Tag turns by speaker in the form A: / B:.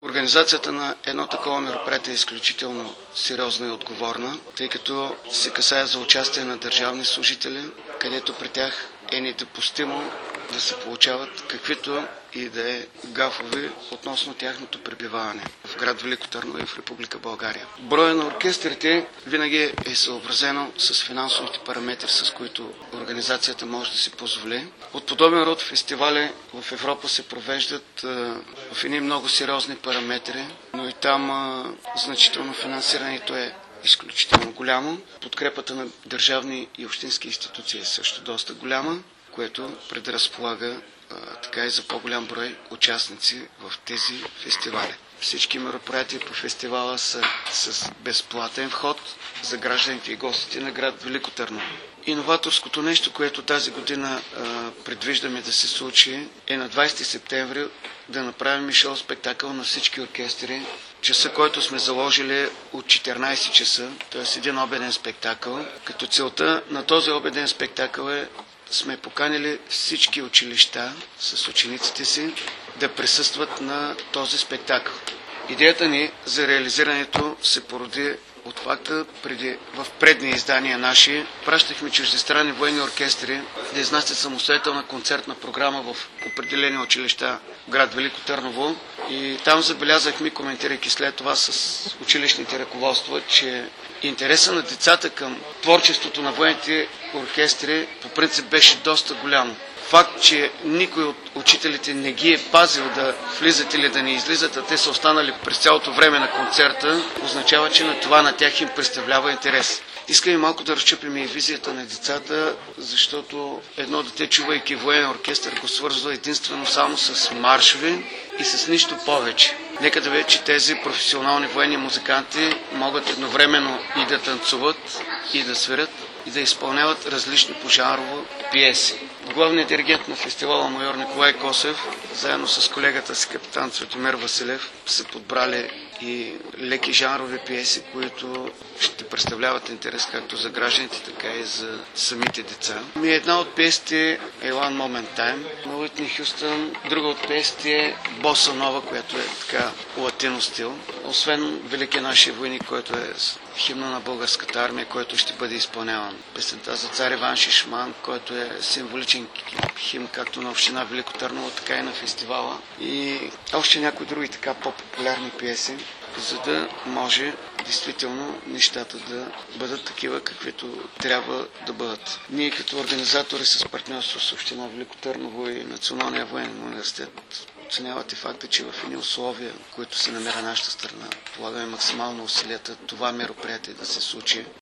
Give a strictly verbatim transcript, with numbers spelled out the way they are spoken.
A: Организацията на едно такова мероприятие е изключително сериозна и отговорна, тъй като се касае за участие на държавни служители, където при тях е недопустимо да се получават каквито и да е гафове относно тяхното пребиваване в град Велико Търново и в Република България. Броя на оркестрите винаги е съобразено с финансовите параметри, с които организацията може да си позволи. От подобен род фестивали в Европа се провеждат в едни много сериозни параметри, но и там значително финансирането е изключително голямо. Подкрепата на държавни и общински институции е също доста голяма, което предразполага а, така и за по-голям брой участници в тези фестивали. Всички мероприятия по фестивала са с безплатен вход за гражданите и гостите на град Велико Търново. Иноваторското нещо, което тази година а, предвиждаме да се случи, е на двадесети септември да направим шоу спектакъл на всички оркестри. Часа, който сме заложили от четиринадесет часа, т.е. един обеден спектакъл. Като целта на този обеден спектакъл е сме поканили всички училища с учениците си да присъстват на този спектакъл. Идеята ни за реализирането се породи от факта, преди в предни издания наши пращахме чуждестранни военни оркестри да изнасят самостоятелна концертна програма в определени училища в град Велико Търново и там забелязахме, коментирайки след това с училищните ръководства, че интереса на децата към творчеството на военните оркестри по принцип беше доста голям. Факт, че никой от учителите не ги е пазил да влизат или да не излизат, а те са останали през цялото време на концерта, означава, че на това на тях им представлява интерес. Искаме малко да разчупим и визията на децата, защото едно дете, чувайки военен оркестър, го свързва единствено само с маршови и с нищо повече. Нека да видят, че тези професионални военни музиканти могат едновременно и да танцуват, и да свирят, и да изпълняват различни пожарово пиеси. Главният диригент на фестивала майор Николай Косев, заедно с колегата си капитан Цветомир Василев, са подбрали и леки жанрови пиеси, които ще представляват интерес както за гражданите, така и за самите деца. И една от пиесите е One Moment Time на Уитни Хюстън, друга от пиесите е Боса Нова, която е така латино стил. Освен Велики наши войни, който е химна на българската армия, който ще бъде изпълняван. Песента за цар Иван Шишман, който е символичен химн както на община Велико Търново, така и на фестивала. И още някои други така по-популярни пиеси, за да може действително нещата да бъдат такива, каквито трябва да бъдат. Ние като организатори с партньорство с община Велико Търново и Националния военен университет оценявате факта, че в едни условия, в които се намира нашата страна, полагаме максимално усилията това мероприятие да се случи